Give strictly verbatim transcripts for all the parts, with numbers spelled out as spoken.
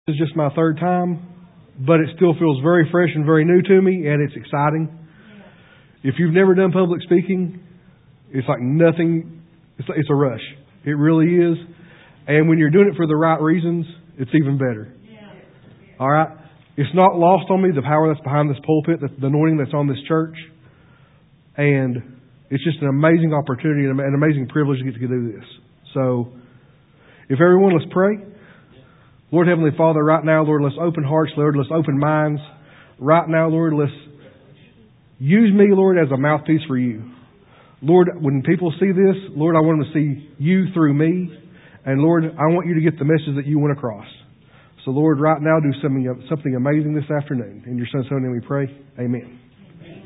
This is just my third time, but it still feels very fresh and very new to me, and it's exciting. If you've never done public speaking, it's like nothing. It's, it's a rush. It really is. And when you're doing it for the right reasons, it's even better. All right? It's not lost on me, the power that's behind this pulpit, the, the anointing that's on this church. And it's just an amazing opportunity and an amazing privilege to get to do this. So, if everyone, let's pray. Lord Heavenly Father, right now, Lord, let's open hearts, Lord, let's open minds. Right now, Lord, let's use me, Lord, as a mouthpiece for you. Lord, when people see this, Lord, I want them to see you through me. And Lord, I want you to get the message that you went across. So Lord, right now, do something something amazing this afternoon. In your Son's holy name we pray. Amen. Amen.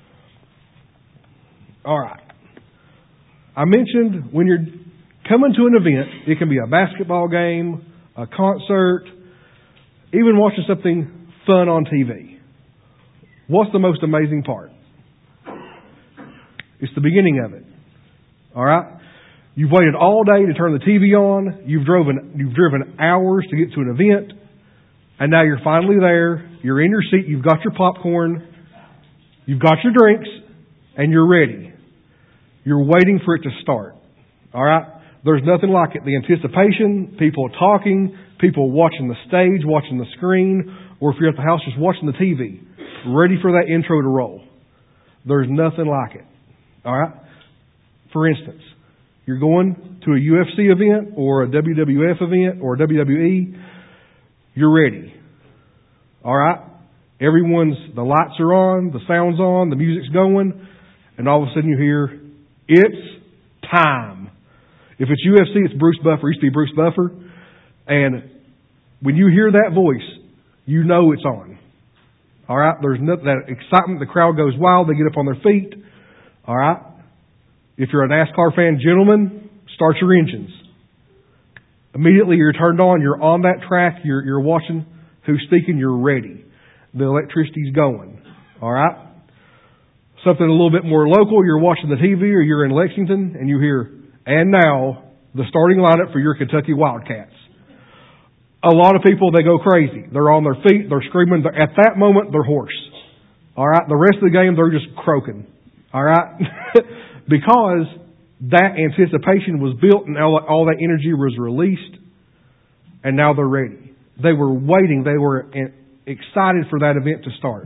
All right. I mentioned when you're coming to an event, it can be a basketball game, a concert, even watching something fun on T V. What's the most amazing part? It's the beginning of it. All right? You've waited all day to turn the T V on. You've driven, you've driven hours to get to an event. And now you're finally there. You're in your seat. You've got your popcorn. You've got your drinks. And you're ready. You're waiting for it to start. All right? There's nothing like it. The anticipation, people talking, people watching the stage, watching the screen, or if you're at the house just watching the T V, ready for that intro to roll. There's nothing like it. All right? For instance, you're going to a U F C event or a W W F event or a W W E, you're ready. All right? Everyone's, the lights are on, the sound's on, the music's going, and all of a sudden you hear, it's time. If it's U F C, it's Bruce Buffer. It used to be Bruce Buffer. And when you hear that voice, you know it's on. All right? There's no, that excitement. The crowd goes wild. They get up on their feet. All right? If you're a NASCAR fan, gentlemen, start your engines. Immediately you're turned on. You're on that track. You're, you're watching who's speaking. You're ready. The electricity's going. All right? Something a little bit more local. You're watching the T V or you're in Lexington and you hear, and now, the starting lineup for your Kentucky Wildcats. A lot of people, they go crazy. They're on their feet. They're screaming. They're, at that moment, they're hoarse. All right? The rest of the game, they're just croaking. All right? Because that anticipation was built and all, all that energy was released. And now they're ready. They were waiting. They were excited for that event to start.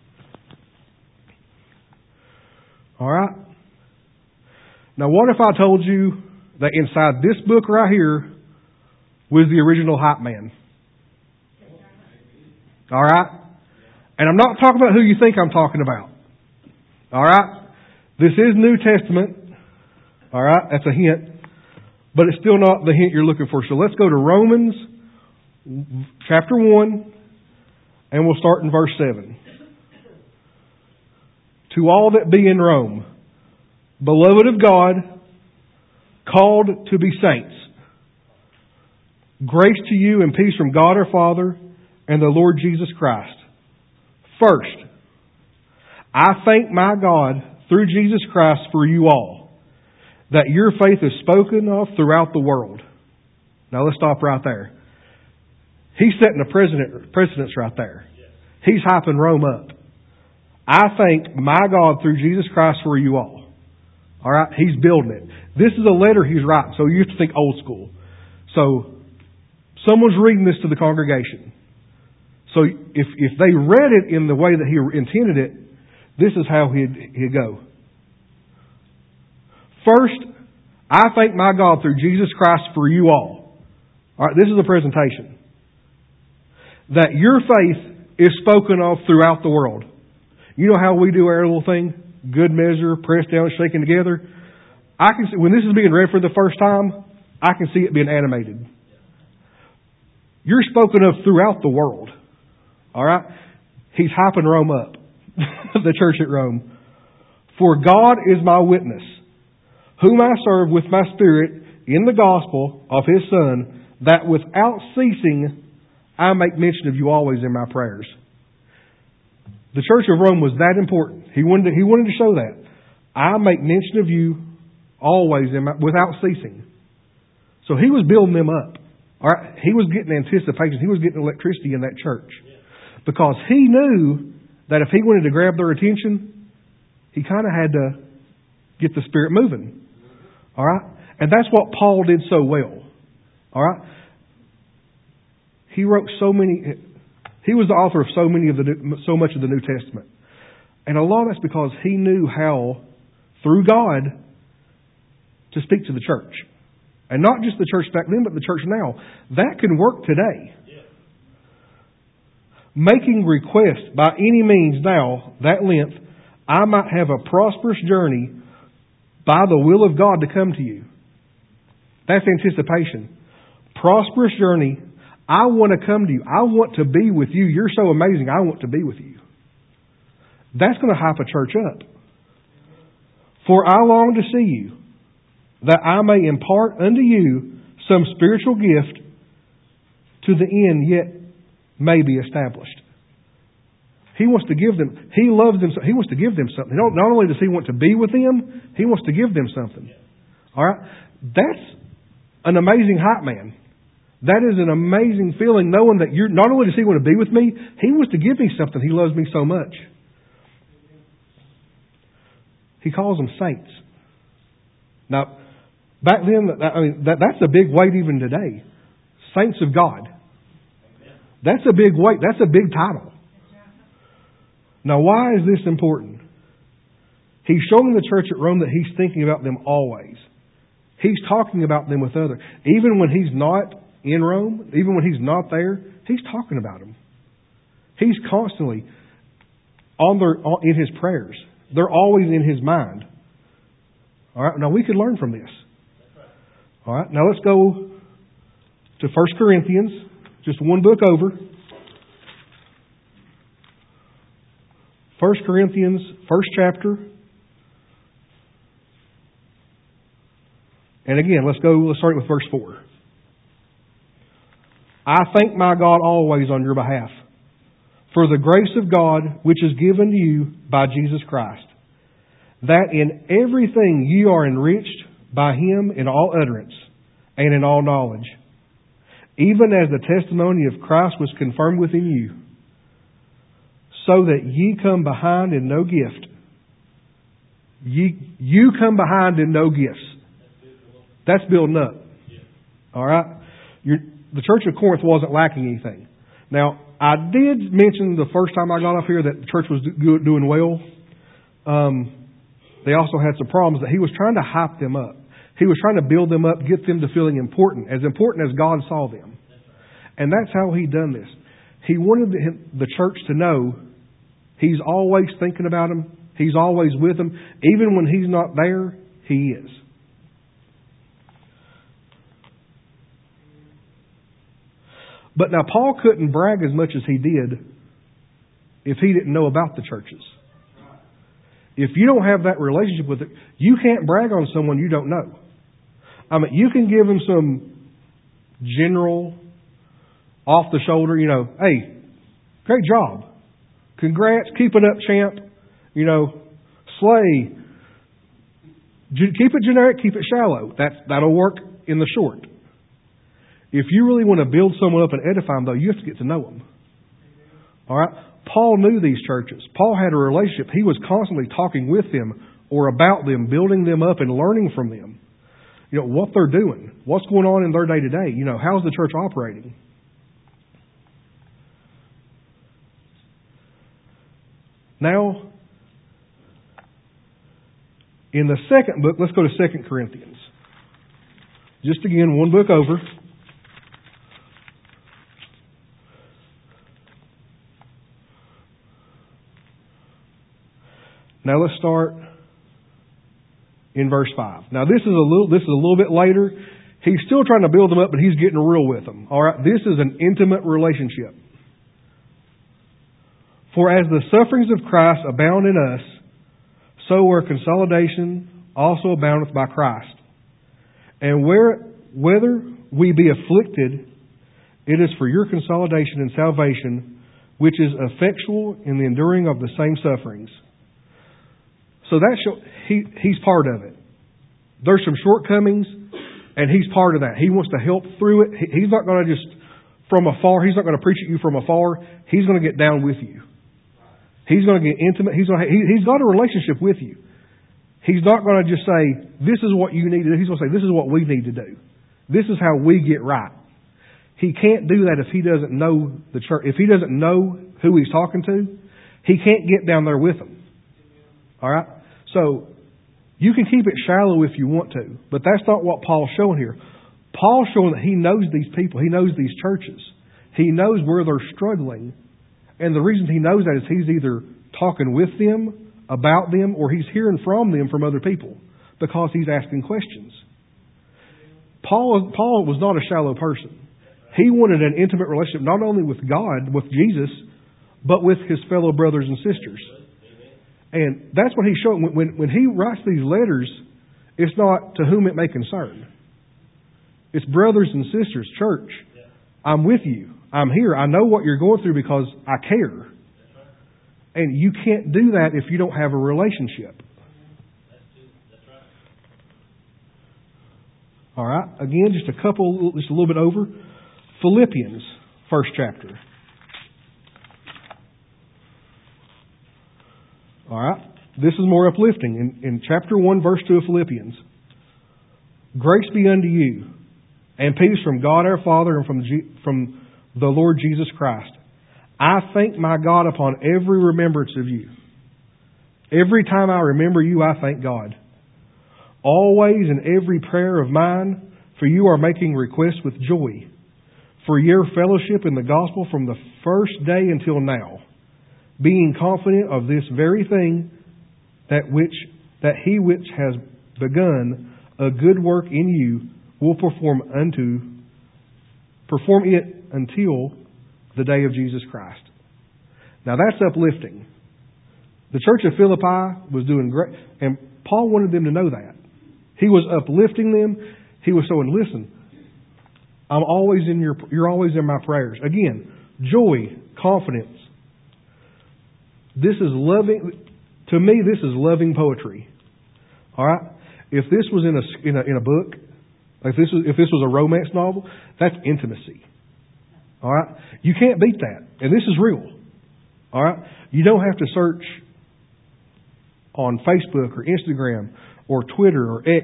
All right? Now, what if I told you that inside this book right here was the original hype man? All right? And I'm not talking about who you think I'm talking about. All right? This is New Testament. All right? That's a hint. But it's still not the hint you're looking for. So let's go to Romans chapter one, and we'll start in verse seven. To all that be in Rome, beloved of God, called to be saints, grace to you and peace from God our Father and the Lord Jesus Christ. First, I thank my God through Jesus Christ for you all, that your faith is spoken of throughout the world. Now let's stop right there. He's setting a precedent, precedence right there. He's hyping Rome up. I thank my God through Jesus Christ for you all. All right? He's building it. This is a letter he's writing, so you have to think old school. So, someone's reading this to the congregation. So, if if they read it in the way that he intended it, this is how he'd, he'd go. First, I thank my God through Jesus Christ for you all. All right, this is a presentation. That your faith is spoken of throughout the world. You know how we do our little thing? Good measure, pressed down, shaken together. I can see, when this is being read for the first time, I can see it being animated. You're spoken of throughout the world. All right? He's hyping Rome up. The church at Rome. For God is my witness, whom I serve with my spirit in the gospel of His Son, that without ceasing I make mention of you always in my prayers. The church of Rome was that important. He wanted to, he wanted to show that. I make mention of you always in my, without ceasing. So he was building them up. All right, he was getting anticipation. He was getting electricity in that church. Because he knew that if he wanted to grab their attention, he kind of had to get the Spirit moving. All right? And that's what Paul did so well. All right? He wrote so many... He was the author of so many of the so much of the New Testament. And a lot of that's because he knew how, through God, to speak to the church. And not just the church back then, but the church now. That can work today. Yeah. Making requests by any means now, that length, I might have a prosperous journey by the will of God to come to you. That's anticipation. Prosperous journey. I want to come to you. I want to be with you. You're so amazing. I want to be with you. That's going to hype a church up. For I long to see you, that I may impart unto you some spiritual gift to the end yet may be established. He wants to give them, He loves them, He wants to give them something. Not only does He want to be with them, He wants to give them something. All right? That's an amazing hype man. That is an amazing feeling knowing that you're, not only does He want to be with me, He wants to give me something. He loves me so much. He calls them saints. Now, back then, I mean, that, that's a big weight even today. Saints of God. That's a big weight. That's a big title. Now, why is this important? He's showing the church at Rome that He's thinking about them always. He's talking about them with others. Even when He's not in Rome, even when He's not there, He's talking about them. He's constantly on their in His prayers. They're always in His mind. All right. Now we could learn from this. All right. Now let's go to First Corinthians, just one book over. First Corinthians, first chapter. And again, let's go. Let's start with verse four. I thank my God always on your behalf, for the grace of God which is given to you by Jesus Christ, that in everything you are enriched by Him in all utterance and in all knowledge, even as the testimony of Christ was confirmed within you, so that ye come behind in no gift. Ye, you come behind in no gifts. That's building up. All right? You're, the church of Corinth wasn't lacking anything. Now, I did mention the first time I got up here that the church was do, doing well. Um, they also had some problems that he was trying to hype them up. He was trying to build them up, get them to feeling important, as important as God saw them. And that's how he done this. He wanted the church to know He's always thinking about them. He's always with them. Even when He's not there, He is. But now Paul couldn't brag as much as he did if he didn't know about the churches. If you don't have that relationship with it, you can't brag on someone you don't know. I mean, you can give them some general, off the shoulder, you know, hey, great job. Congrats, keep it up, champ. You know, slay. Keep it generic, keep it shallow. That's, that'll work in the short. If you really want to build someone up and edify them, though, you have to get to know them. All right? Paul knew these churches. Paul had a relationship. He was constantly talking with them or about them, building them up and learning from them. You know, what they're doing. What's going on in their day-to-day. You know, how's the church operating? Now, in the second book, let's go to Second Corinthians. Just again, one book over. Now let's start in verse five. Now this is a little this is a little bit later. He's still trying to build them up, but he's getting real with them. All right, this is an intimate relationship. For as the sufferings of Christ abound in us, so where consolidation also aboundeth by Christ. And where whether we be afflicted, it is for your consolidation and salvation, which is effectual in the enduring of the same sufferings. So that's he he's part of it. There's some shortcomings, And He's part of that. He wants to help through it. He's not going to just, from afar, He's not going to preach at you from afar. He's going to get down with you. He's going to get intimate. He's going to, he, He's got a relationship with you. He's not going to just say, this is what you need to do. He's going to say, this is what we need to do. This is how we get right. He can't do that if he doesn't know the church. If he doesn't know who he's talking to, he can't get down there with them. All right? So, you can keep it shallow if you want to, but that's not what Paul's showing here. Paul's showing that he knows these people. He knows these churches. He knows where they're struggling. And the reason he knows that is he's either talking with them, about them, or he's hearing from them from other people because he's asking questions. Paul, Paul was not a shallow person. He wanted an intimate relationship not only with God, with Jesus, but with his fellow brothers and sisters. And that's what he's showing. When, when, when he writes these letters, it's not to whom it may concern. It's brothers and sisters, church. I'm with you. I'm here. I know what you're going through because I care. And you can't do that if you don't have a relationship. All right. Again, just a couple, just a little bit over. Philippians, first chapter. All right. This is more uplifting. In, in chapter one, verse two of Philippians. Grace be unto you, and peace from God our Father and from, G, from the Lord Jesus Christ. I thank my God upon every remembrance of you. Every time I remember you, I thank God. Always in every prayer of mine, for you are making requests with joy, for your fellowship in the gospel from the first day until now, being confident of this very thing, that which that He which has begun a good work in you will perform unto perform it until the day of Jesus Christ. Now that's uplifting. The church of Philippi was doing great, and Paul wanted them to know that. He was uplifting them. He was saying, listen, I'm always in your, you're always in my prayers. Again, joy, confidence. This is loving, to me, this is loving poetry. All right? If this was in a, in a, in a book, like this was, if this was a romance novel, that's intimacy. All right? You can't beat that. And this is real. All right? You don't have to search on Facebook or Instagram or Twitter or X.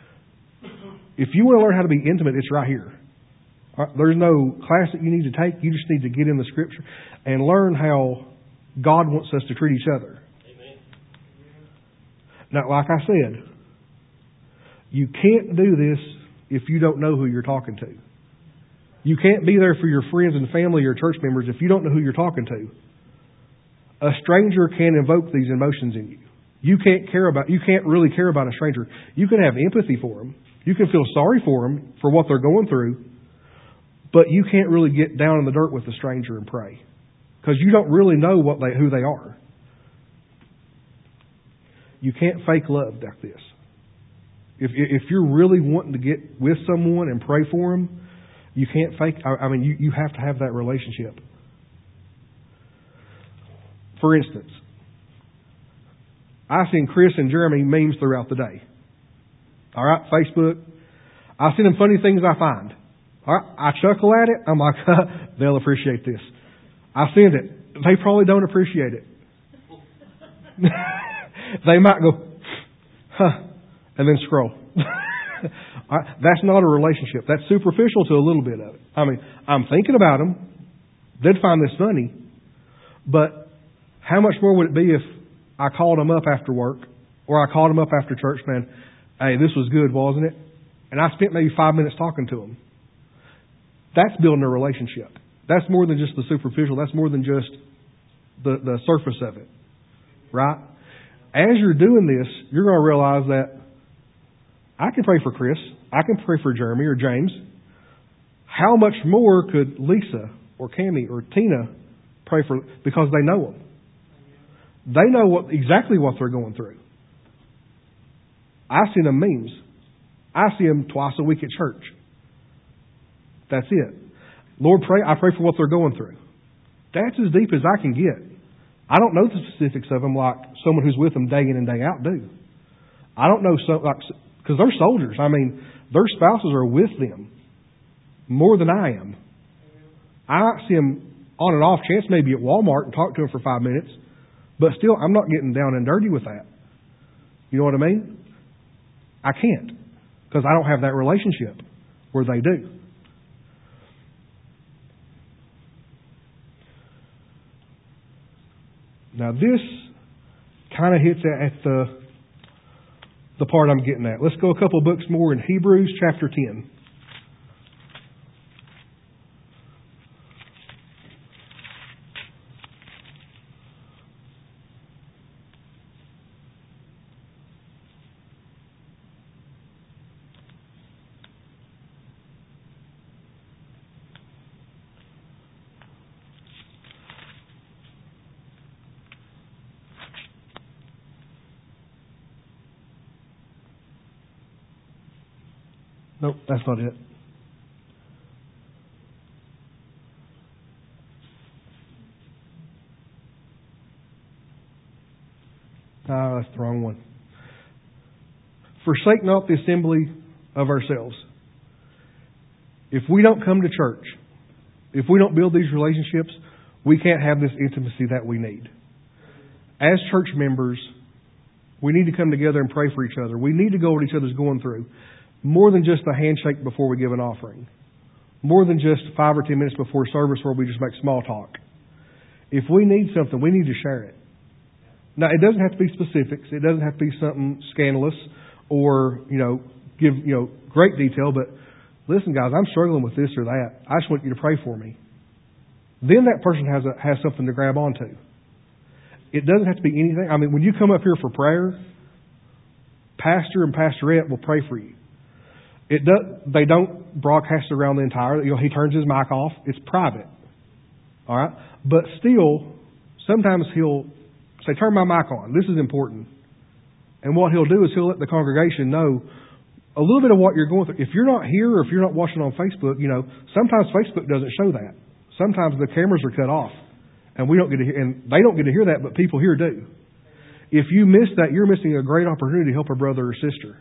If you want to learn how to be intimate, it's right here. All right? There's no class that you need to take. You just need to get in the Scripture and learn how God wants us to treat each other. Amen. Now, like I said, you can't do this if you don't know who you're talking to. You can't be there for your friends and family or church members if you don't know who you're talking to. A stranger can invoke these emotions in you. You can't care about, you can't really care about a stranger. You can have empathy for them. You can feel sorry for them for what they're going through. But you can't really get down in the dirt with a stranger and pray. Because you don't really know what they, who they are. You can't fake love like this. If, if you're really wanting to get with someone and pray for them, you can't fake, I mean, you, you have to have that relationship. For instance, I've seen Chris and Jeremy memes throughout the day. All right, Facebook. I send them funny things I find. All right, I chuckle at it. I'm like, they'll appreciate this. I send it. They probably don't appreciate it. They might go, huh, and then scroll. All right, that's not a relationship. That's superficial to a little bit of it. I mean, I'm thinking about them. They'd find this funny. But how much more would it be if I called them up after work or I called them up after church, man, hey, this was good, wasn't it? And I spent maybe five minutes talking to them. That's building a relationship. That's more than just the superficial. That's more than just the, the surface of it. Right? As you're doing this, you're going to realize that I can pray for Chris. I can pray for Jeremy or James. How much more could Lisa or Cammie or Tina pray for? Because they know them. They know what exactly what they're going through. I see them memes. I see them twice a week at church. That's it. Lord, pray. I pray for what they're going through. That's as deep as I can get. I don't know the specifics of them like someone who's with them day in and day out do. I don't know so like Because they're soldiers. I mean, their spouses are with them more than I am. I see them on and off chance maybe at Walmart and talk to them for five minutes. But still, I'm not getting down and dirty with that. You know what I mean? I can't. Because I don't have that relationship where they do. Now this kind of hits at the the part I'm getting at. Let's go a couple books more in Hebrews chapter ten. Nope, that's not it. Ah, that's the wrong one. Forsake not the assembly of ourselves. If we don't come to church, if we don't build these relationships, we can't have this intimacy that we need. As church members, we need to come together and pray for each other. We need to go what each other's going through. More than just a handshake before we give an offering. More than just five or ten minutes before service where we just make small talk. If we need something, we need to share it. Now, it doesn't have to be specifics. It doesn't have to be something scandalous or, you know, give, you know, great detail. But listen, guys, I'm struggling with this or that. I just want you to pray for me. Then that person has a, has something to grab onto. It doesn't have to be anything. I mean, when you come up here for prayer, pastor and pastorette will pray for you. It does, they don't broadcast it around the entire, you know, he turns his mic off. It's private. All right? But still, sometimes he'll say, turn my mic on. This is important. And what he'll do is he'll let the congregation know a little bit of what you're going through. If you're not here or if you're not watching on Facebook, you know, sometimes Facebook doesn't show that. Sometimes the cameras are cut off. And we don't get to hear, and they don't get to hear that, but people here do. If you miss that, you're missing a great opportunity to help a brother or sister.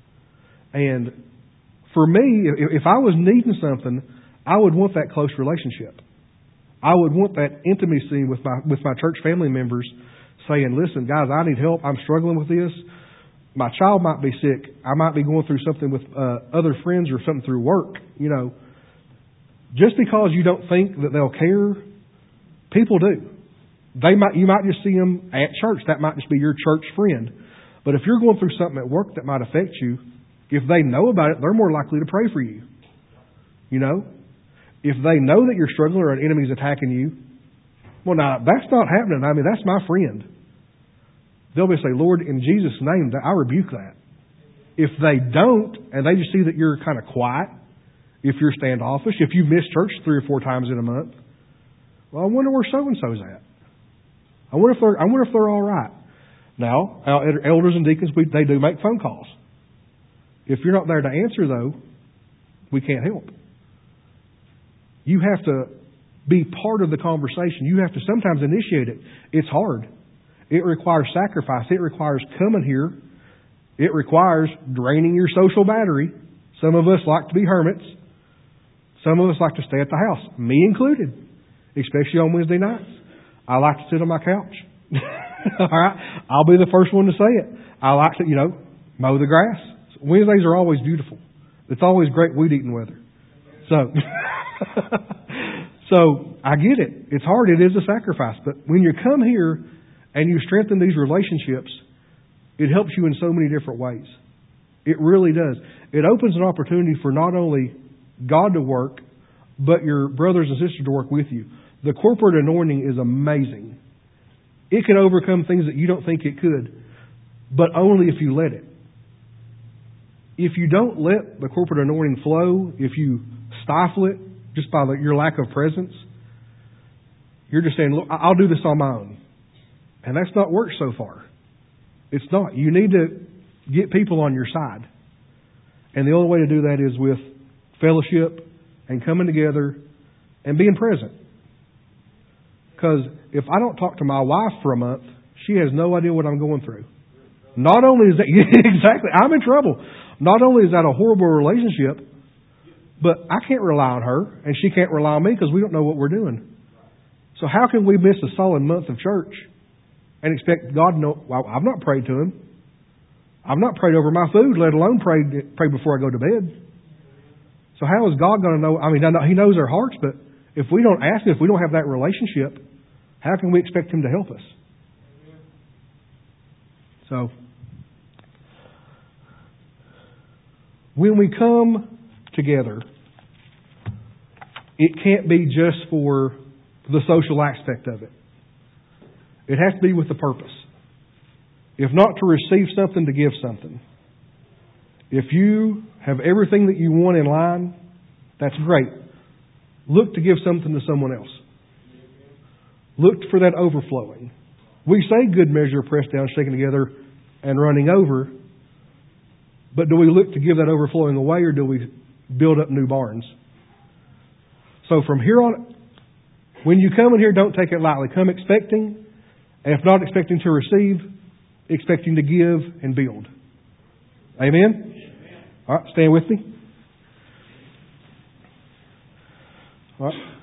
And for me, if I was needing something, I would want that close relationship. I would want that intimacy with my with my church family members saying, listen, guys, I need help. I'm struggling with this. My child might be sick. I might be going through something with uh, other friends or something through work. You know, just because you don't think that they'll care, people do. They might. You might just see them at church. That might just be your church friend. But if you're going through something at work that might affect you, if they know about it, they're more likely to pray for you. You know? If they know that you're struggling or an enemy's attacking you, well, now, that's not happening. I mean, that's my friend. They'll be say, Lord, in Jesus' name, I rebuke that. If they don't, and they just see that you're kind of quiet, if you're standoffish, if you miss church three or four times in a month, well, I wonder where so-and-so's at. I wonder if they're, I wonder if they're all right. Now, elders and deacons, we, they do make phone calls. If you're not there to answer, though, we can't help. You have to be part of the conversation. You have to sometimes initiate it. It's hard. It requires sacrifice. It requires coming here. It requires draining your social battery. Some of us like to be hermits. Some of us like to stay at the house, me included, especially on Wednesday nights. I like to sit on my couch. All right? I'll be the first one to say it. I like to, you know, mow the grass. Wednesdays are always beautiful. It's always great weed eating weather. So, so I get it. It's hard. It is a sacrifice. But when you come here and you strengthen these relationships, it helps you in so many different ways. It really does. It opens an opportunity for not only God to work, but your brothers and sisters to work with you. The corporate anointing is amazing. It can overcome things that you don't think it could, but only if you let it. If you don't let the corporate anointing flow, if you stifle it just by the, your lack of presence, you're just saying, look, I'll do this on my own. And that's not worked so far. It's not. You need to get people on your side. And the only way to do that is with fellowship and coming together and being present. Because if I don't talk to my wife for a month, she has no idea what I'm going through. Not only is that, exactly, I'm in trouble. not only is that a horrible relationship, but I can't rely on her, and she can't rely on me because we don't know what we're doing. So how can we miss a solid month of church and expect God to know? Well, I've not prayed to Him. I've not prayed over my food, let alone pray, pray before I go to bed. So how is God going to know? I mean, I know He knows our hearts, but if we don't ask Him, if we don't have that relationship, how can we expect Him to help us? So, when we come together, it can't be just for the social aspect of it. It has to be with a purpose. If not to receive something, to give something. If you have everything that you want in line, that's great. Look to give something to someone else. Look for that overflowing. We say good measure, pressed down, shaken together, and running over. But do we look to give that overflowing away, or do we build up new barns? So from here on, when you come in here, don't take it lightly. Come expecting, and if not expecting to receive, expecting to give and build. Amen? All right, stand with me. All right.